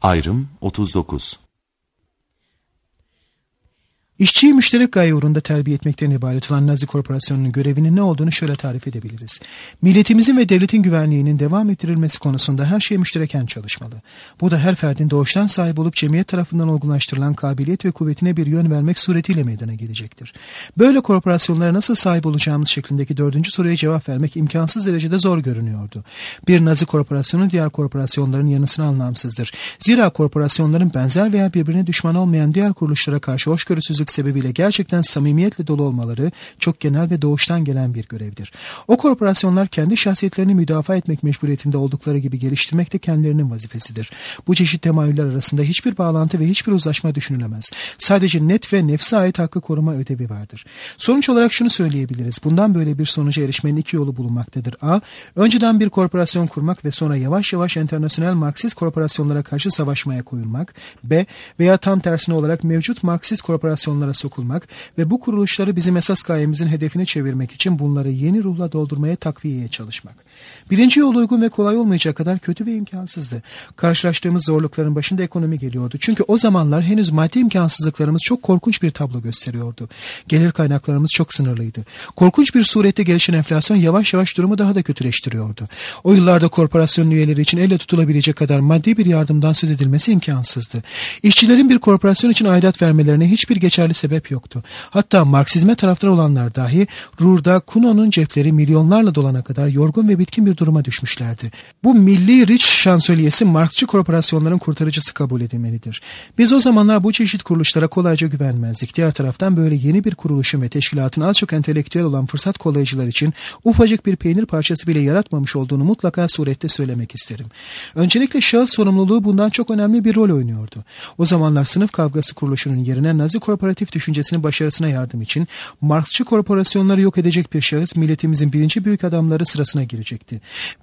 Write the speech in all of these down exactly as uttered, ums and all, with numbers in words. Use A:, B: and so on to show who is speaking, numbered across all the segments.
A: Ayrım otuz dokuz.
B: İşçiyi müşterek gaye uğrunda terbiye etmekten ibaret olan Nazi Korporasyonu'nun görevinin ne olduğunu şöyle tarif edebiliriz. Milletimizin ve devletin güvenliğinin devam ettirilmesi konusunda her şey müştereken çalışmalı. Bu da her ferdin doğuştan sahip olup cemiyet tarafından olgunlaştırılan kabiliyet ve kuvvetine bir yön vermek suretiyle meydana gelecektir. Böyle korporasyonlara nasıl sahip olacağımız şeklindeki dördüncü soruya cevap vermek imkansız derecede zor görünüyordu. Bir Nazi korporasyonu diğer korporasyonların yanısına anlamsızdır. Zira korporasyonların benzer veya birbirine düşman olmayan diğer kuruluşlara karşı hoşgörüsüzlük sebebiyle gerçekten samimiyetle dolu olmaları çok genel ve doğuştan gelen bir görevdir. O korporasyonlar kendi şahsiyetlerini müdafaa etmek mecburiyetinde oldukları gibi geliştirmek de kendilerinin vazifesidir. Bu çeşit temayüller arasında hiçbir bağlantı ve hiçbir uzlaşma düşünülemez. Sadece net ve nefse ait hakkı koruma ödevi vardır. Sonuç olarak şunu söyleyebiliriz. Bundan böyle bir sonuca erişmenin iki yolu bulunmaktadır. A. Önceden bir korporasyon kurmak ve sonra yavaş yavaş internasyonel Marksist korporasyonlara karşı savaşmaya koyulmak. B. Veya tam tersine olarak mevcut Marksist korporasyonlara sokulmak ve bu kuruluşları bizim esas gayemizin hedefine çevirmek için bunları yeni ruhla doldurmaya, takviyeye çalışmak. Birinci yol uygun ve kolay olmayacak kadar kötü ve imkansızdı. Karşılaştığımız zorlukların başında ekonomi geliyordu. Çünkü o zamanlar henüz maddi imkansızlıklarımız çok korkunç bir tablo gösteriyordu. Gelir kaynaklarımız çok sınırlıydı. Korkunç bir surette gelişen enflasyon yavaş yavaş durumu daha da kötüleştiriyordu. O yıllarda korporasyon üyeleri için elle tutulabilecek kadar maddi bir yardımdan söz edilmesi imkansızdı. İşçilerin bir korporasyon için aidat vermelerine hiçbir geçerli sebep yoktu. Hatta Marksizme taraftar olanlar dahi Ruhr'da Kuno'nun cepleri milyonlarla dolana kadar yorgun ve bitkin bir duruma düşmüşlerdi. Bu milli Rich şansölyesi Marksçı korporasyonların kurtarıcısı kabul edilmelidir. Biz o zamanlar bu çeşit kuruluşlara kolayca güvenmezdik. Diğer taraftan böyle yeni bir kuruluşun ve teşkilatın az çok entelektüel olan fırsat kollayıcılar için ufacık bir peynir parçası bile yaratmamış olduğunu mutlaka surette söylemek isterim. Öncelikle şahıs sorumluluğu bundan çok önemli bir rol oynuyordu. O zamanlar sınıf kavgası kuruluşunun yerine Nazi korporatif düşüncesinin başarısına yardım için Marksçı korporasyonları yok edecek bir şahıs milletimizin birinci büyük adamları sırasına girecekti.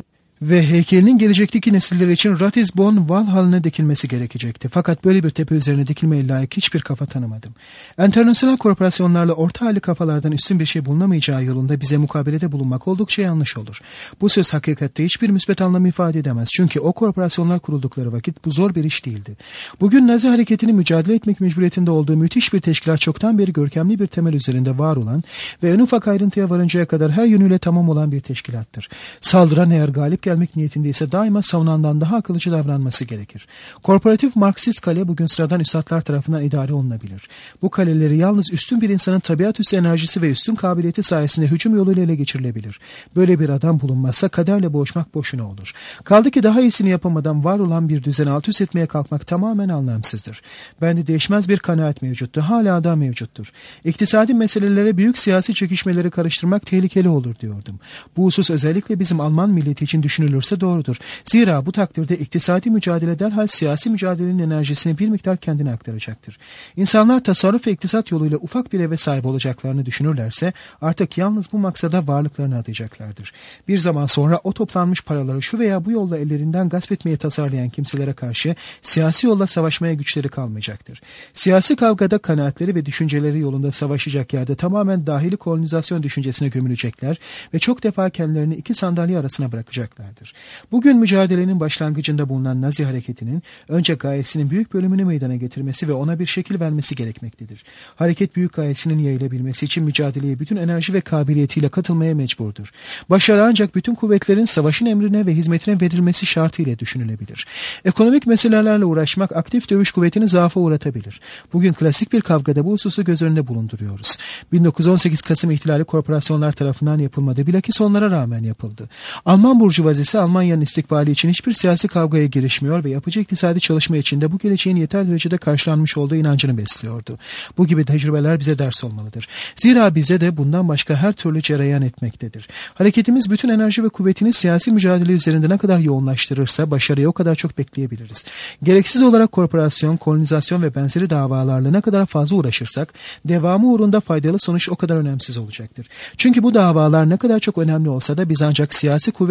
B: Ve heykelinin gelecekteki nesiller için Ratisbon Valhall'ına dikilmesi gerekecekti. Fakat böyle bir tepe üzerine dikilmeye layık hiçbir kafa tanımadım. Enternasyonel korporasyonlarla orta halli kafalardan üstün bir şey bulunamayacağı yolunda bize mukabelede bulunmak oldukça yanlış olur. Bu söz hakikatte hiçbir müsbet anlam ifade edemez. Çünkü o korporasyonlar kuruldukları vakit bu zor bir iş değildi. Bugün Nazi hareketini mücadele etmek mecburiyetinde olduğu müthiş bir teşkilat çoktan beri görkemli bir temel üzerinde var olan ve en ufak ayrıntıya varıncaya kadar her yönüyle tamam olan bir teşkilattır. Saldıran eğer galip gelmek niyetindeyse daima savunandan daha akıllıcı davranması gerekir. Korporatif Marksist kale bugün sıradan üstadlar tarafından idare olunabilir. Bu kaleleri yalnız üstün bir insanın tabiat üstü enerjisi ve üstün kabiliyeti sayesinde hücum yoluyla ele geçirilebilir. Böyle bir adam bulunmazsa kaderle boğuşmak boşuna olur. Kaldı ki daha iyisini yapamadan var olan bir düzeni alt üst etmeye kalkmak tamamen anlamsızdır. Bende değişmez bir kanaat mevcuttu. Hala da mevcuttur. İktisadi meselelere büyük siyasi çekişmeleri karıştırmak tehlikeli olur diyordum. Bu husus özellikle bizim Alman milleti için düşünülürse doğrudur. Zira bu takdirde iktisadi mücadele derhal siyasi mücadelenin enerjisini bir miktar kendine aktaracaktır. İnsanlar tasarruf ve iktisat yoluyla ufak bir eve sahip olacaklarını düşünürlerse artık yalnız bu maksada varlıklarını adayacaklardır. Bir zaman sonra o toplanmış paraları şu veya bu yolla ellerinden gasp etmeye tasarlayan kimselere karşı siyasi yolla savaşmaya güçleri kalmayacaktır. Siyasi kavgada kanaatleri ve düşünceleri yolunda savaşacak yerde tamamen dahili kolonizasyon düşüncesine gömülecekler ve çok defa kendilerini iki sandalye arasına bırakacaklardır. Bugün mücadelenin başlangıcında bulunan Nazi hareketinin önce gayesinin büyük bölümünü meydana getirmesi ve ona bir şekil vermesi gerekmektedir. Hareket büyük gayesinin yayılabilmesi için mücadeleye bütün enerji ve kabiliyetiyle katılmaya mecburdur. Başarı ancak bütün kuvvetlerin savaşın emrine ve hizmetine verilmesi şartıyla düşünülebilir. Ekonomik meselelerle uğraşmak aktif dövüş kuvvetini zaafa uğratabilir. Bugün klasik bir kavgada bu hususu göz önünde bulunduruyoruz. bin dokuz yüz on sekiz Kasım ihtilali korporasyonlar tarafından yapılmadı. Bilakis onlara rağmen yapıldı. Alman burjuvazisi Almanya'nın istikbali için hiçbir siyasi kavgaya girişmiyor ve yapıcı iktisadi çalışma içinde bu geleceğin yeter derecede karşılanmış olduğu inancını besliyordu. Bu gibi tecrübeler bize ders olmalıdır. Zira bize de bundan başka her türlü cereyan etmektedir. Hareketimiz bütün enerji ve kuvvetini siyasi mücadele üzerinde ne kadar yoğunlaştırırsa başarıyı o kadar çok bekleyebiliriz. Gereksiz olarak korporasyon, kolonizasyon ve benzeri davalarla ne kadar fazla uğraşırsak devamı uğrunda faydalı sonuç o kadar önemsiz olacaktır. Çünkü bu davalar ne kadar çok önemli olsa da biz ancak siyasi kuvvet ve nüfuzu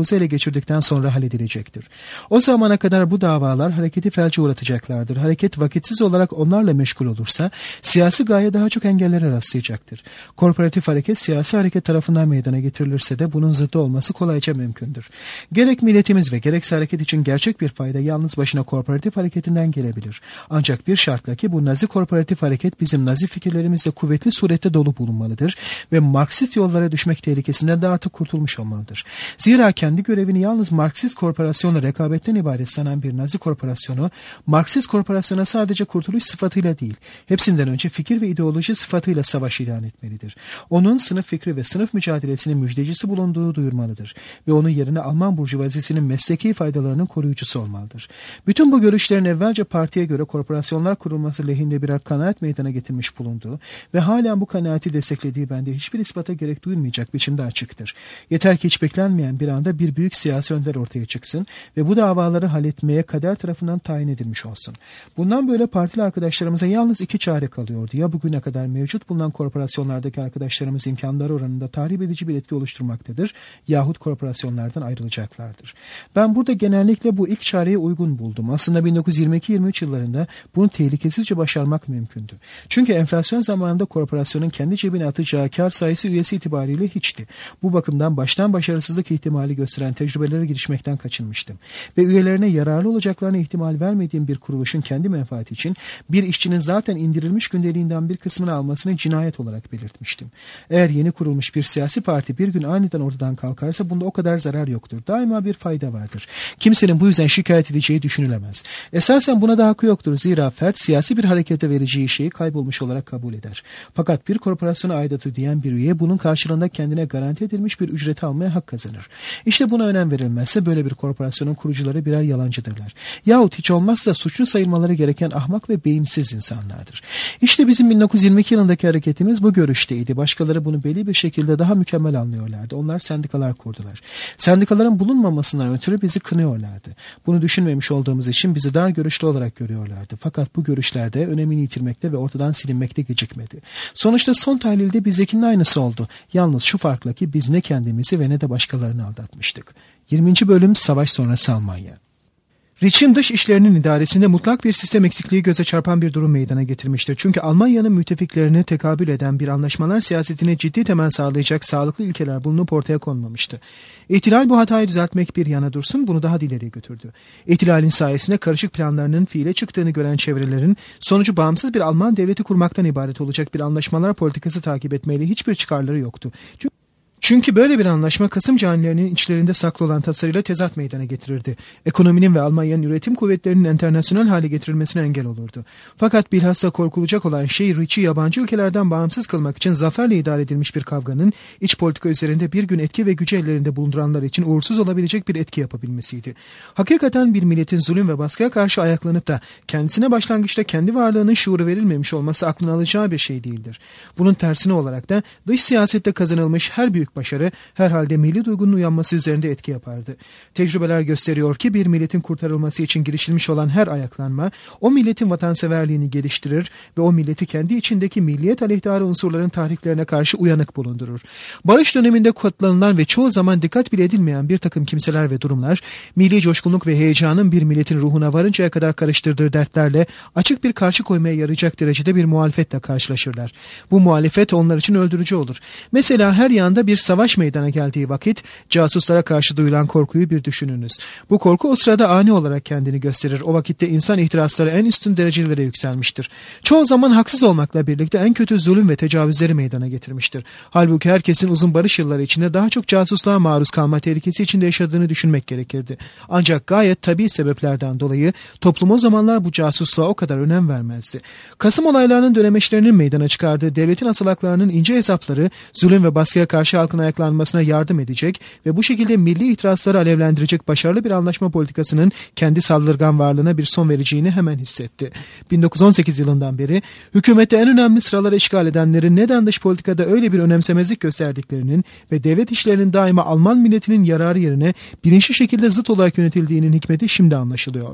B: topraklarımızı ele geçirdikten sonra halledilecektir. O zamana kadar bu davalar hareketi felce uğratacaklardır. Hareket vakitsiz olarak onlarla meşgul olursa siyasi gaye daha çok engellere rastlayacaktır. Korporatif hareket siyasi hareket tarafından meydana getirilirse de bunun zıddı olması kolayca mümkündür. Gerek milletimiz ve gerekse hareket için gerçek bir fayda yalnız başına korporatif hareketinden gelebilir. Ancak bir şartla ki bu Nazi korporatif hareket bizim Nazi fikirlerimizle kuvvetli surette dolu bulunmalıdır ve Marksist yollara düşmek tehlikesinden de artık kurtulmuş olmalıdır. Zira kendi görevini yalnız Marksist korporasyonla rekabetten ibaret sanan bir Nazi korporasyonu, Marksist korporasyona sadece kurtuluş sıfatıyla değil, hepsinden önce fikir ve ideoloji sıfatıyla savaş ilan etmelidir. Onun sınıf fikri ve sınıf mücadelesinin müjdecisi bulunduğu duyurmalıdır ve onun yerine Alman burjuvazisinin mesleki faydalarının koruyucusu olmalıdır. Bütün bu görüşlerin evvelce partiye göre korporasyonlar kurulması lehinde birer kanaat meydana getirmiş bulunduğu ve hala bu kanaati desteklediği bende hiçbir ispata gerek duyulmayacak biçimde açıktır. Yeter ki hiç beklenmeyen bir anda bir büyük siyasi önder ortaya çıksın ve bu davaları halletmeye kader tarafından tayin edilmiş olsun. Bundan böyle partili arkadaşlarımıza yalnız iki çare kalıyordu. Ya bugüne kadar mevcut bulunan korporasyonlardaki arkadaşlarımız imkanları oranında tahrip edici bir etki oluşturmaktadır yahut korporasyonlardan ayrılacaklardır. Ben burada genellikle bu ilk çareye uygun buldum. Aslında bin dokuz yüz yirmi iki yirmi üç yıllarında bunu tehlikesizce başarmak mümkündü. Çünkü enflasyon zamanında korporasyonun kendi cebine atacağı kar sayısı üyesi itibariyle hiçti. Bu bakımdan baştan başarısızlık ihtimali gösteren tecrübelere girişmekten kaçınmıştım. Ve üyelerine yararlı olacaklarına ihtimal vermediğim bir kuruluşun kendi menfaati için bir işçinin zaten indirilmiş gündeliğinden bir kısmını almasını cinayet olarak belirtmiştim. Eğer yeni kurulmuş bir siyasi parti bir gün aniden ortadan kalkarsa bunda o kadar zarar yoktur. Daima bir fayda vardır. Kimsenin bu yüzden şikayet edeceği düşünülemez. Esasen buna da hakkı yoktur. Zira fert siyasi bir harekete vereceği şeyi kaybolmuş olarak kabul eder. Fakat bir korporasyona aidat ödeyen bir üye bunun karşılığında kendine garanti edilmiş bir ücreti almaya hak kazanır. İşte buna önem verilmezse böyle bir korporasyonun kurucuları birer yalancıdırlar. Yahut hiç olmazsa suçlu sayılmaları gereken ahmak ve beyinsiz insanlardır. İşte bizim bin dokuz yüz yirmi iki yılındaki hareketimiz bu görüşteydi. Başkaları bunu belli bir şekilde daha mükemmel anlıyorlardı. Onlar sendikalar kurdular. Sendikaların bulunmamasından ötürü bizi kınıyorlardı. Bunu düşünmemiş olduğumuz için bizi dar görüşlü olarak görüyorlardı. Fakat bu görüşlerde önemini yitirmekte ve ortadan silinmekte gecikmedi. Sonuçta son tahlilde bizdekinin aynısı oldu. Yalnız şu farkla ki biz ne kendimizi ve ne de başkalarını aldatmıştık. yirminci bölüm Savaş sonrası Almanya. Rich'in dış işlerinin idaresinde mutlak bir sistem eksikliği göze çarpan bir durum meydana getirmiştir. Çünkü Almanya'nın müttefiklerine tekabül eden bir anlaşmalar siyasetine ciddi temel sağlayacak sağlıklı ilkeler bulunup ortaya konmamıştı. İhtilal bu hatayı düzeltmek bir yana dursun bunu daha ileriye götürdü. İhtilalin sayesinde karışık planlarının fiile çıktığını gören çevrelerin sonucu bağımsız bir Alman devleti kurmaktan ibaret olacak bir anlaşmalar politikası takip etmeyle hiçbir çıkarları yoktu. Çünkü Çünkü böyle bir anlaşma Kasım canilerinin içlerinde saklı olan tasarıyla tezat meydana getirirdi. Ekonominin ve Almanya'nın üretim kuvvetlerinin internasyonel hale getirilmesine engel olurdu. Fakat bilhassa korkulacak olan şey Rich'i yabancı ülkelerden bağımsız kılmak için zaferle idare edilmiş bir kavganın iç politika üzerinde bir gün etki ve gücü ellerinde bulunduranlar için uğursuz olabilecek bir etki yapabilmesiydi. Hakikaten bir milletin zulüm ve baskıya karşı ayaklanıp da kendisine başlangıçta kendi varlığının şuuru verilmemiş olması aklına alacağı bir şey değildir. Bunun tersine olarak da dış siyasette kazanılmış her büyük başarı herhalde milli duygunun uyanması üzerinde etki yapardı. Tecrübeler gösteriyor ki bir milletin kurtarılması için girişilmiş olan her ayaklanma o milletin vatanseverliğini geliştirir ve o milleti kendi içindeki milliyet aleyhtarı unsurların tahriklerine karşı uyanık bulundurur. Barış döneminde katlanılan ve çoğu zaman dikkat bile edilmeyen bir takım kimseler ve durumlar milli coşkunluk ve heyecanın bir milletin ruhuna varıncaya kadar karıştırdığı dertlerle açık bir karşı koymaya yarayacak derecede bir muhalefetle karşılaşırlar. Bu muhalefet onlar için öldürücü olur. Mesela her yanda bir savaş meydana geldiği vakit casuslara karşı duyulan korkuyu bir düşününüz. Bu korku o sırada ani olarak kendini gösterir. O vakitte insan ihtirasları en üstün derecelere yükselmiştir. Çoğu zaman haksız olmakla birlikte en kötü zulüm ve tecavüzleri meydana getirmiştir. Halbuki herkesin uzun barış yılları içinde daha çok casusluğa maruz kalma tehlikesi içinde yaşadığını düşünmek gerekirdi. Ancak gayet tabii sebeplerden dolayı toplum o zamanlar bu casusluğa o kadar önem vermezdi. Kasım olaylarının dönemeçlerinin meydana çıkardığı devletin asıl haklarının ince hesapları zulüm ve baskıya karşı halkın ayaklanmasına yardım edecek ve bu şekilde milli itirazları alevlendirecek başarılı bir anlaşma politikasının kendi saldırgan varlığına bir son vereceğini hemen hissetti. bin dokuz yüz on sekiz yılından beri hükümette en önemli sıraları işgal edenlerin neden dış politikada öyle bir önemsemezlik gösterdiklerinin ve devlet işlerinin daima Alman milletinin yararı yerine bilinçli şekilde zıt olarak yönetildiğinin hikmeti şimdi anlaşılıyor.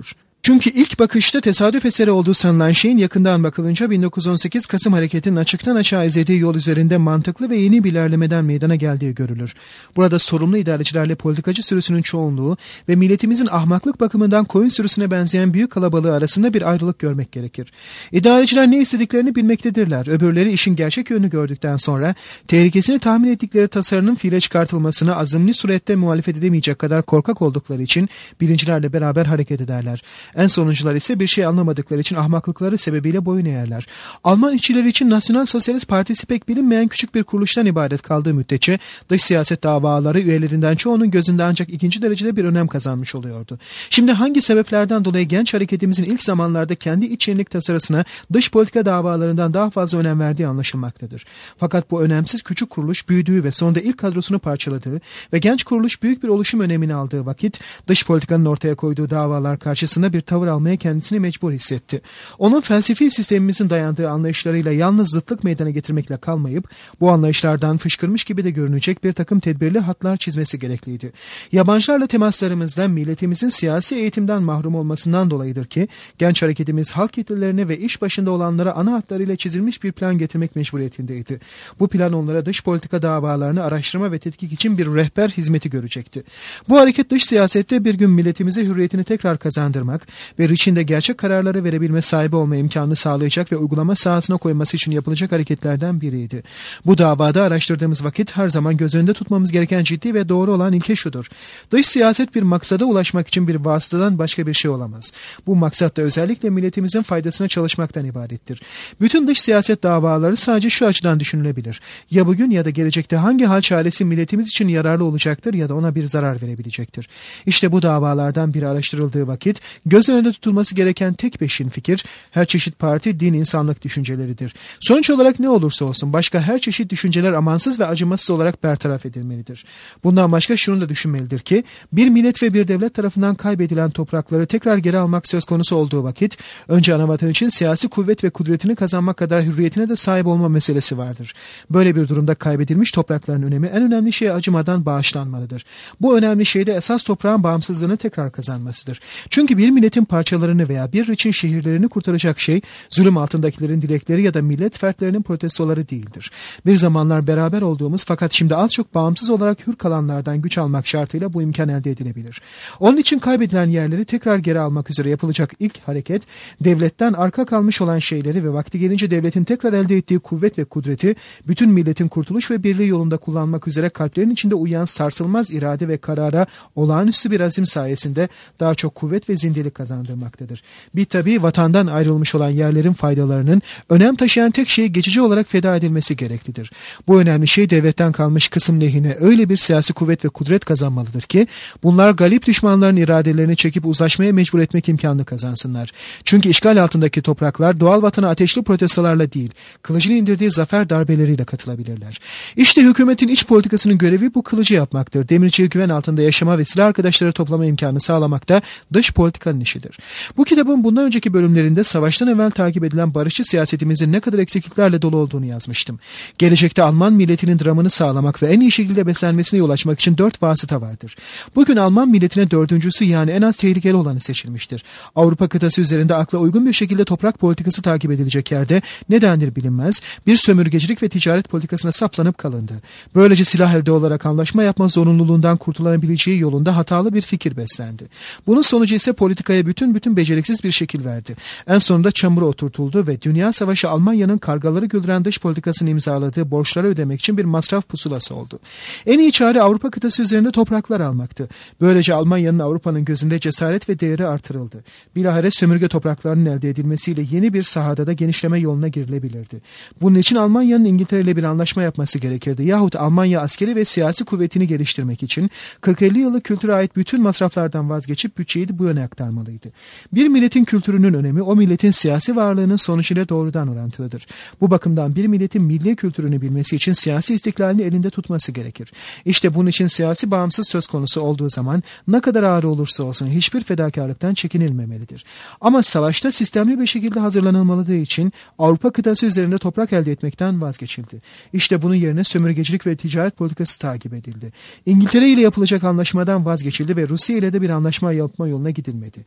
B: Çünkü ilk bakışta tesadüf eseri olduğu sanılan şeyin yakından bakılınca bin dokuz yüz on sekiz Kasım Hareketi'nin açıktan açığa izlediği yol üzerinde mantıklı ve yeni bir ilerlemeden meydana geldiği görülür. Burada sorumlu idarecilerle politikacı sürüsünün çoğunluğu ve milletimizin ahmaklık bakımından koyun sürüsüne benzeyen büyük kalabalığı arasında bir ayrılık görmek gerekir. İdareciler ne istediklerini bilmektedirler. Öbürleri işin gerçek yönünü gördükten sonra tehlikesini tahmin ettikleri tasarının fiile çıkartılmasına azimli surette muhalefet edemeyecek kadar korkak oldukları için bilincilerle beraber hareket ederler. En sonuncular ise bir şey anlamadıkları için ahmaklıkları sebebiyle boyun eğerler. Alman işçileri için Nasyonal Sosyalist Partisi pek bilinmeyen küçük bir kuruluştan ibaret kaldığı müddetçe dış siyaset davaları üyelerinden çoğunun gözünde ancak ikinci derecede bir önem kazanmış oluyordu. Şimdi hangi sebeplerden dolayı genç hareketimizin ilk zamanlarda kendi iç yenilik tasarısına dış politika davalarından daha fazla önem verdiği anlaşılmaktadır. Fakat bu önemsiz küçük kuruluş büyüdüğü ve sonunda ilk kadrosunu parçaladığı ve genç kuruluş büyük bir oluşum önemini aldığı vakit dış politikanın ortaya koyduğu davalar karşısında bir tavır almaya kendisini mecbur hissetti. Onun felsefi sistemimizin dayandığı anlayışlarıyla yalnız zıtlık meydana getirmekle kalmayıp bu anlayışlardan fışkırmış gibi de görünecek bir takım tedbirli hatlar çizmesi gerekliydi. Yabancılarla temaslarımızda milletimizin siyasi eğitimden mahrum olmasından dolayıdır ki genç hareketimiz halk kitlelerine ve iş başında olanlara ana hatlarıyla çizilmiş bir plan getirmek mecburiyetindeydi. Bu plan onlara dış politika davalarını araştırma ve tetkik için bir rehber hizmeti görecekti. Bu hareket dış siyasette bir gün milletimize hürriyetini tekrar kazandırmak ve içinde gerçek kararları verebilme sahibi olma imkanını sağlayacak ve uygulama sahasına koyması için yapılacak hareketlerden biriydi. Bu davada araştırdığımız vakit her zaman göz önünde tutmamız gereken ciddi ve doğru olan ilke şudur. Dış siyaset bir maksada ulaşmak için bir vasıtadan başka bir şey olamaz. Bu maksat da özellikle milletimizin faydasına çalışmaktan ibarettir. Bütün dış siyaset davaları sadece şu açıdan düşünülebilir. Ya bugün ya da gelecekte hangi hal çaresi milletimiz için yararlı olacaktır ya da ona bir zarar verebilecektir. İşte bu davalardan biri araştırıldığı vakit göz önünde tutulması gereken tek peşin fikir her çeşit parti, din, insanlık düşünceleridir. Sonuç olarak ne olursa olsun başka her çeşit düşünceler amansız ve acımasız olarak bertaraf edilmelidir. Bundan başka şunu da düşünmelidir ki bir millet ve bir devlet tarafından kaybedilen toprakları tekrar geri almak söz konusu olduğu vakit önce anavatan için siyasi kuvvet ve kudretini kazanmak kadar hürriyetine de sahip olma meselesi vardır. Böyle bir durumda kaybedilmiş toprakların önemi en önemli şeye acımadan bağışlanmalıdır. Bu önemli şey de esas toprağın bağımsızlığını tekrar kazanmasıdır. Çünkü bir milletin parçalarını veya bir için şehirlerini kurtaracak şey zulüm altındakilerin dilekleri ya da millet fertlerinin protestoları değildir. Bir zamanlar beraber olduğumuz fakat şimdi az çok bağımsız olarak hür kalanlardan güç almak şartıyla bu imkan elde edilebilir. Onun için kaybedilen yerleri tekrar geri almak üzere yapılacak ilk hareket devletten arka kalmış olan şeyleri ve vakti gelince devletin tekrar elde ettiği kuvvet ve kudreti bütün milletin kurtuluş ve birliği yolunda kullanmak üzere kalplerin içinde uyuyan sarsılmaz irade ve karara olağanüstü bir azim sayesinde daha çok kuvvet ve zindelik kazandırmaktadır. Bir tabi vatandan ayrılmış olan yerlerin faydalarının önem taşıyan tek şeyi geçici olarak feda edilmesi gereklidir. Bu önemli şey devletten kalmış kısım lehine öyle bir siyasi kuvvet ve kudret kazanmalıdır ki bunlar galip düşmanların iradelerini çekip uzlaşmaya mecbur etmek imkanını kazansınlar. Çünkü işgal altındaki topraklar doğal vatana ateşli protestolarla değil, kılıcın indirdiği zafer darbeleriyle katılabilirler. İşte hükümetin iç politikasının görevi bu kılıcı yapmaktır. Demirciye güven altında yaşama ve silah arkadaşları toplama imkanı sağlamak da dış politikanın işidir. Bu kitabın bundan önceki bölümlerinde savaştan evvel takip edilen barışçı siyasetimizin ne kadar eksikliklerle dolu olduğunu yazmıştım. Gelecekte Alman milletinin dramını sağlamak ve en iyi şekilde beslenmesine yol açmak için dört vasıta vardır. Bugün Alman milletine dördüncüsü yani en az tehlikeli olanı seçilmiştir. Avrupa kıtası üzerinde akla uygun bir şekilde toprak politikası takip edilecek yerde nedendir bilinmez bir sömürgecilik ve ticaret politikasına saplanıp kalındı. Böylece silah elde olarak anlaşma yapma zorunluluğundan kurtulabileceği yolunda hatalı bir fikir beslendi. Bunun sonucu ise politikaya bütün bütün beceriksiz bir şekil verdi. En sonunda çamura oturtuldu ve Dünya Savaşı Almanya'nın kargaları güldüren dış politikasını imzaladığı borçları ödemek için bir masraf pusulası oldu. En iyi çare Avrupa kıtası üzerinde topraklar almaktı. Böylece Almanya'nın Avrupa'nın gözünde cesaret ve değeri artırıldı. Bilahare sömürge topraklarının elde edilmesiyle yeni bir sahada da genişleme yoluna girilebilirdi. Bunun için Almanya'nın İngiltere ile bir anlaşma yapması gerekirdi. Yahut Almanya askeri ve siyasi kuvvetini geliştirmek için kırk elli yıllık kültüre ait bütün masraflardan vazgeçip bütçeyi de bu yöne aktarmalıydı. Bir milletin kültürünün önemi o milletin siyasi varlığının sonucuyla doğrudan orantılıdır. Bu bakımdan bir milletin milli kültürünü bilmesi için siyasi istiklalini elinde tutması gerekir. İşte bunun için siyasi bağımsız söz konusu olduğu zaman ne kadar ağır olursa olsun hiçbir fedakarlıktan çekinilmemelidir. Ama savaşta sistemli bir şekilde hazırlanılmalıdığı için Avrupa kıtası üzerinde toprak elde etmekten vazgeçildi. İşte bunun yerine sömürgecilik ve ticaret politikası takip edildi. İngiltere ile yapılacak anlaşmadan vazgeçildi ve Rusya ile de bir anlaşma yapma yoluna gidilmedi.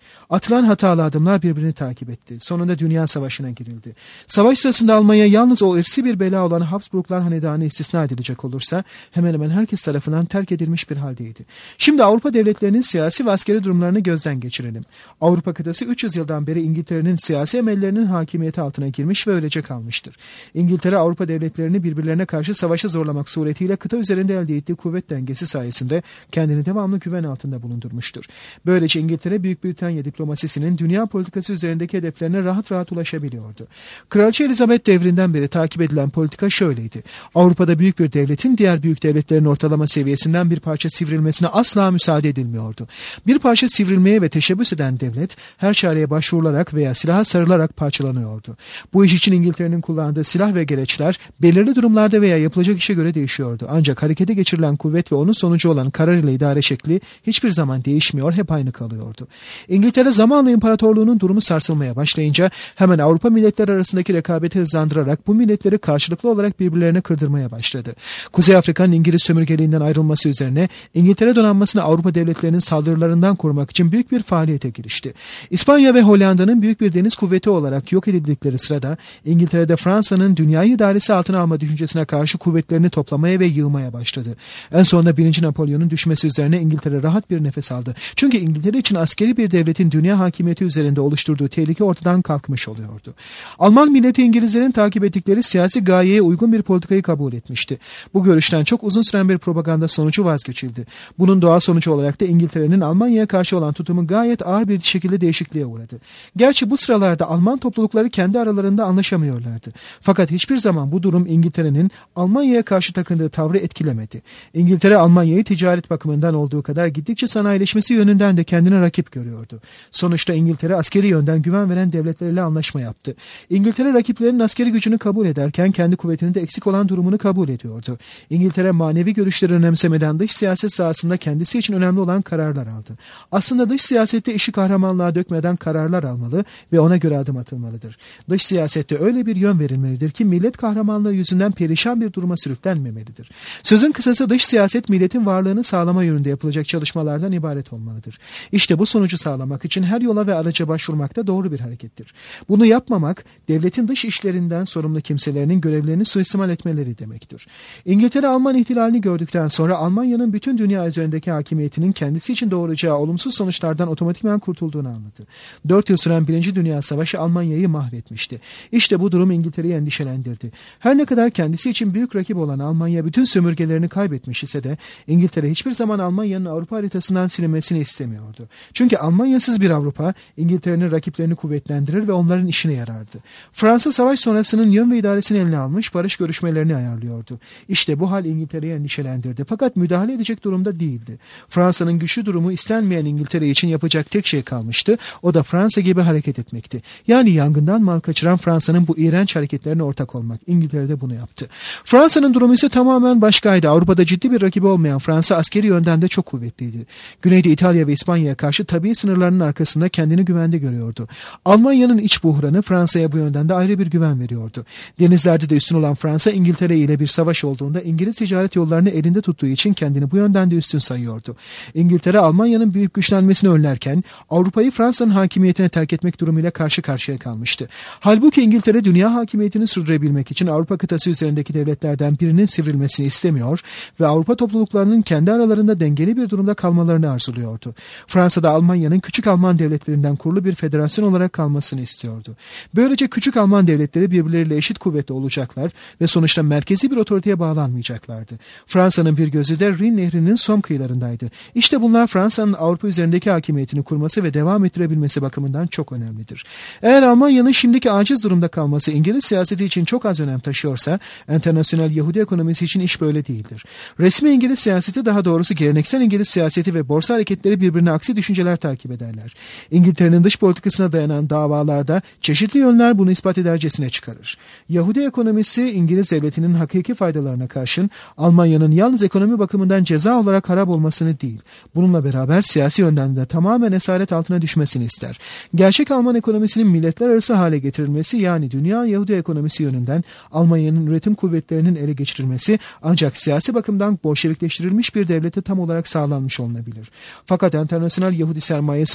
B: Atılan hatalı adımlar birbirini takip etti. Sonunda Dünya Savaşı'na girildi. Savaş sırasında Almanya yalnız o irsi bir bela olan Habsburglar hanedanı istisna edilecek olursa hemen hemen herkes tarafından terk edilmiş bir haldeydi. Şimdi Avrupa devletlerinin siyasi ve askeri durumlarını gözden geçirelim. Avrupa kıtası üç yüz yıldan beri İngiltere'nin siyasi emellerinin hakimiyeti altına girmiş ve öylece kalmıştır. İngiltere Avrupa devletlerini birbirlerine karşı savaşa zorlamak suretiyle kıta üzerinde elde ettiği kuvvet dengesi sayesinde kendini devamlı güven altında bulundurmuştur. Böylece İngiltere Büyük Britanya diplomasisinin dünya politikası üzerindeki hedeflerine rahat rahat ulaşabiliyordu. Kraliçe Elizabeth devrinden beri takip edilen politika şöyleydi. Avrupa'da büyük bir devletin diğer büyük devletlerin ortalama seviyesinden bir parça sivrilmesine asla müsaade edilmiyordu. Bir parça sivrilmeye ve teşebbüs eden devlet her çareye başvurularak veya silaha sarılarak parçalanıyordu. Bu iş için İngiltere'nin kullandığı silah ve gereçler belirli durumlarda veya yapılacak işe göre değişiyordu. Ancak harekete geçirilen kuvvet ve onun sonucu olan karar ile idare şekli hiçbir zaman değişmiyor, hep aynı kalıyordu. İngiltere zamanla imparatorluğunun durumu sarsılmaya başlayınca hemen Avrupa milletleri arasındaki rekabeti hızlandırarak bu milletleri karşılıklı olarak birbirlerine kırdırmaya başladı. Kuzey Afrika'nın İngiliz sömürgeliğinden ayrılması üzerine İngiltere donanmasını Avrupa devletlerinin saldırılarından korumak için büyük bir faaliyete girişti. İspanya ve Hollanda'nın büyük bir deniz kuvveti olarak yok edildikleri sırada İngiltere'de Fransa'nın dünyayı idaresi altına alma düşüncesine karşı kuvvetlerini toplamaya ve yığmaya başladı. En sonunda birinci Napolyon'un düşmesi üzerine İngiltere rahat bir nefes aldı. Çünkü İngiltere için askeri bir devletin dünya hakimiyeti üzerinde oluşturduğu tehlike ortadan kalkmış oluyordu. Alman milleti İngilizlerin takip ettikleri siyasi gayeye uygun bir politikayı kabul etmişti. Bu görüşten çok uzun süren bir propaganda sonucu vazgeçildi. Bunun doğal sonucu olarak da İngiltere'nin Almanya'ya karşı olan tutumu gayet ağır bir şekilde değişikliğe uğradı. Gerçi bu sıralarda Alman toplulukları kendi aralarında anlaşamıyorlardı. Fakat hiçbir zaman bu durum İngiltere'nin Almanya'ya karşı takındığı tavrı etkilemedi. İngiltere Almanya'yı ticaret bakımından olduğu kadar gittikçe sanayileşmesi yönünden de kendine rakip görüyordu. Sonuçta İngiltere askeri yönden güven veren devletlerle anlaşma yaptı. İngiltere rakiplerinin askeri gücünü kabul ederken kendi kuvvetinin de eksik olan durumunu kabul ediyordu. İngiltere manevi görüşleri önemsemeden dış siyaset sahasında kendisi için önemli olan kararlar aldı. Aslında dış siyasette işi kahramanlığa dökmeden kararlar almalı ve ona göre adım atılmalıdır. Dış siyasette öyle bir yön verilmelidir ki millet kahramanlığı yüzünden perişan bir duruma sürüklenmemelidir. Sözün kısası dış siyaset milletin varlığını sağlama yönünde yapılacak çalışmalardan ibaret olmalıdır. İşte bu sonucu sağlamak için her yola ve araca başvurmak da doğru bir harekettir. Bunu yapmamak, devletin dış işlerinden sorumlu kimselerinin görevlerini suistimal etmeleri demektir. İngiltere Alman ihtilalini gördükten sonra Almanya'nın bütün dünya üzerindeki hakimiyetinin kendisi için doğuracağı olumsuz sonuçlardan otomatikman kurtulduğunu anladı. Dört yıl süren Birinci Dünya Savaşı Almanya'yı mahvetmişti. İşte bu durum İngiltere'yi endişelendirdi. Her ne kadar kendisi için büyük rakip olan Almanya bütün sömürgelerini kaybetmiş ise de İngiltere hiçbir zaman Almanya'nın Avrupa haritasından silinmesini istemiyordu. Çünkü Almanyasız bir Avrupa İngiltere'nin rakiplerini kuvvetlendirir ve onların işine yarardı. Fransa savaş sonrasının yön ve idaresini eline almış, barış görüşmelerini ayarlıyordu. İşte bu hal İngiltere'yi endişelendirdi. Fakat müdahale edecek durumda değildi. Fransa'nın güçlü durumu istenmeyen İngiltere için yapacak tek şey kalmıştı. O da Fransa gibi hareket etmekti. Yani yangından mal kaçıran Fransa'nın bu iğrenç hareketlerine ortak olmak. İngiltere de bunu yaptı. Fransa'nın durumu ise tamamen başkaydı. Avrupa'da ciddi bir rakibi olmayan Fransa askeri yönden de çok kuvvetliydi. Güneyde İtalya ve İspanya'ya karşı tabii sınırlarının arkasında kendini güvende görüyordu. Almanya'nın iç buhranı Fransa'ya bu yönden de ayrı bir güven veriyordu. Denizlerde de üstün olan Fransa İngiltere ile bir savaş olduğunda İngiliz ticaret yollarını elinde tuttuğu için kendini bu yönden de üstün sayıyordu. İngiltere Almanya'nın büyük güçlenmesini önlerken Avrupa'yı Fransa'nın hakimiyetine terk etmek durumuyla karşı karşıya kalmıştı. Halbuki İngiltere dünya hakimiyetini sürdürebilmek için Avrupa kıtası üzerindeki devletlerden birinin sivrilmesini istemiyor ve Avrupa topluluklarının kendi aralarında dengeli bir durumda kalmalarını arzuluyordu. Fransa'da Almanya'nın küçük Alman devletlerinden kurulu bir federasyon olarak kalmasını istiyordu. Böylece küçük Alman devletleri birbirleriyle eşit kuvvetli olacaklar ve sonuçta merkezi bir otoriteye bağlanmayacaklardı. Fransa'nın bir gözü de Rin Nehri'nin Somme kıyılarındaydı. İşte bunlar Fransa'nın Avrupa üzerindeki hakimiyetini kurması ve devam ettirebilmesi bakımından çok önemlidir. Eğer Almanya'nın şimdiki aciz durumda kalması İngiliz siyaseti için çok az önem taşıyorsa, internasyonel Yahudi ekonomisi için iş böyle değildir. Resmi İngiliz siyaseti, daha doğrusu geleneksel İngiliz siyaseti ve borsa hareketleri birbirine aksi düşünceler takip ederler. İngiltere'nin dış politikasına dayanan davalarda çeşitli yönler bunu ispat edercesine çıkarır. Yahudi ekonomisi İngiliz devletinin hakiki faydalarına karşın Almanya'nın yalnız ekonomi bakımından ceza olarak harap olmasını değil, bununla beraber siyasi yönden de tamamen esaret altına düşmesini ister. Gerçek Alman ekonomisinin milletler arası hale getirilmesi, yani dünya Yahudi ekonomisi yönünden Almanya'nın üretim kuvvetlerinin ele geçirilmesi ancak siyasi bakımdan Bolşevikleştirilmiş bir devlete tam olarak sağlanmış olunabilir. Fakat internasyonel Yahudi sermayesi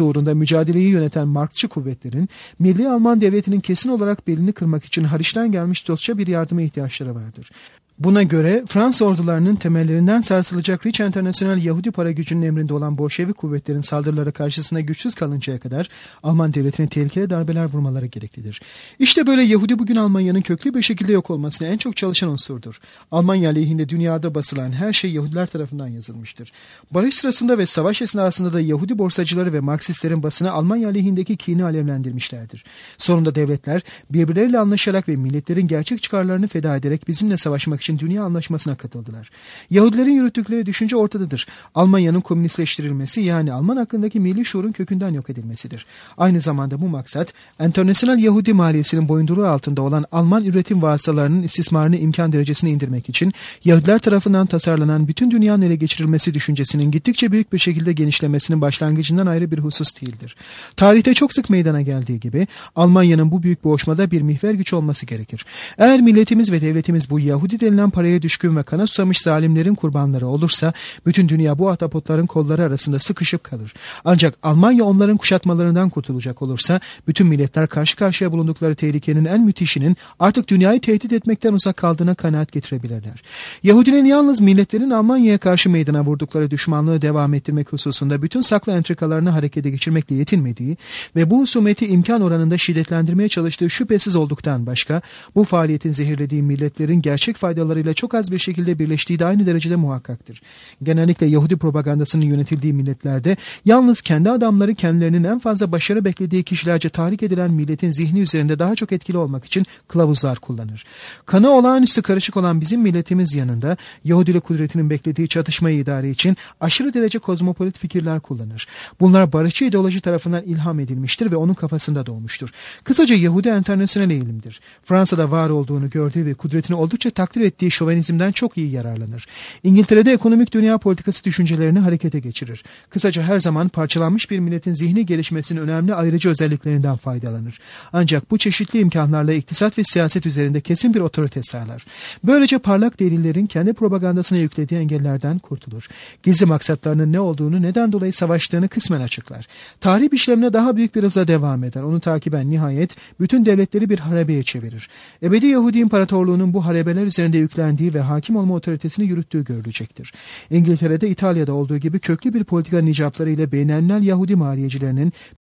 B: olması uğrunda mücadeleyi yöneten Marksçı kuvvetlerin, Milli Alman Devleti'nin kesin olarak belini kırmak için Haliç'ten gelmiş dostça bir yardıma ihtiyaçları vardır. Buna göre Fransız ordularının temellerinden sarsılacak Rich International Yahudi para gücünün emrinde olan Bolşevik kuvvetlerin saldırıları karşısında güçsüz kalıncaya kadar Alman devletine tehlikeli darbeler vurmaları gereklidir. İşte böyle Yahudi bugün Almanya'nın köklü bir şekilde yok olmasına en çok çalışan unsurdur. Almanya aleyhinde dünyada basılan her şey Yahudiler tarafından yazılmıştır. Barış sırasında ve savaş esnasında da Yahudi borsacıları ve Marksistlerin basını Almanya aleyhindeki kini alevlendirmişlerdir. Sonunda devletler birbirleriyle anlaşarak ve milletlerin gerçek çıkarlarını feda ederek bizimle savaşmak için Dünya Anlaşması'na katıldılar. Yahudilerin yürüttükleri düşünce ortadadır. Almanya'nın komünistleştirilmesi, yani Alman hakkındaki milli şuurun kökünden yok edilmesidir. Aynı zamanda bu maksat, Internasyonel Yahudi maliyesinin boyunduruğu altında olan Alman üretim vasıtalarının istismarını imkan derecesine indirmek için Yahudiler tarafından tasarlanan bütün dünyanın ele geçirilmesi düşüncesinin gittikçe büyük bir şekilde genişlemesinin başlangıcından ayrı bir husus değildir. Tarihte çok sık meydana geldiği gibi Almanya'nın bu büyük boğuşmada bir mihver güç olması gerekir. Eğer milletimiz ve devletimiz bu Yahudi denilen paraya düşkün ve kana susamış zalimlerin kurbanları olursa bütün dünya bu ahtapotların kolları arasında sıkışıp kalır. Ancak Almanya onların kuşatmalarından kurtulacak olursa bütün milletler karşı karşıya bulundukları tehlikenin en müthişinin artık dünyayı tehdit etmekten uzak kaldığına kanaat getirebilirler. Yahudinin yalnız milletlerin Almanya'ya karşı meydana vurdukları düşmanlığı devam ettirmek hususunda bütün saklı entrikalarını harekete geçirmekle yetinmediği ve bu husumeti imkan oranında şiddetlendirmeye çalıştığı şüphesiz olduktan başka bu faaliyetin zehirlediği milletlerin gerçek faydalarıyla çok az bir şekilde birleştiği de aynı derecede muhakkaktır. Genellikle Yahudi propagandasının yönetildiği milletlerde yalnız kendi adamları kendilerinin en fazla başarı beklediği kişilerce tahrik edilen milletin zihni üzerinde daha çok etkili olmak için kılavuzlar kullanır. Kanı olağanüstü karışık olan bizim milletimiz yanında Yahudili kudretinin beklediği çatışmayı idare için aşırı derece kozmopolit fikirler kullanır. Bunlar barışçı ideoloji tarafından ilham edilmiştir ve onun kafasında doğmuştur. Kısaca Yahudi enternasyonel eğilimdir. Fransa'da var olduğunu gördüğü ve kudretini oldukça takdir ettiği şovenizmden çok iyi yararlanır. İngiltere'de ekonomik dünya politikası düşüncelerini harekete geçirir. Kısaca her zaman parçalanmış bir milletin zihni gelişmesinin önemli ayrıcı özelliklerinden faydalanır. Ancak bu çeşitli imkanlarla iktisat ve siyaset üzerinde kesin bir otorite sağlar. Böylece parlak delillerin kendi propagandasına yüklediği engellerden kurtulur. Gizli maksatlarının ne olduğunu, neden dolayı savaştığını kısmen açıklar. Tahrip işlemine daha büyük bir hızla devam eder. Onu takiben nihayet bütün devletleri bir harebeye çevirir. Ebedi Yahudi İmparatorluğu'nun bu harebeler üzerinde yüklendiği ve hakim olma otoritesini yürüttüğü görülecektir. İngiltere'de, İtalya'da olduğu gibi köklü bir politika icapları ile beynelmilel Yahudi maliyecilerinin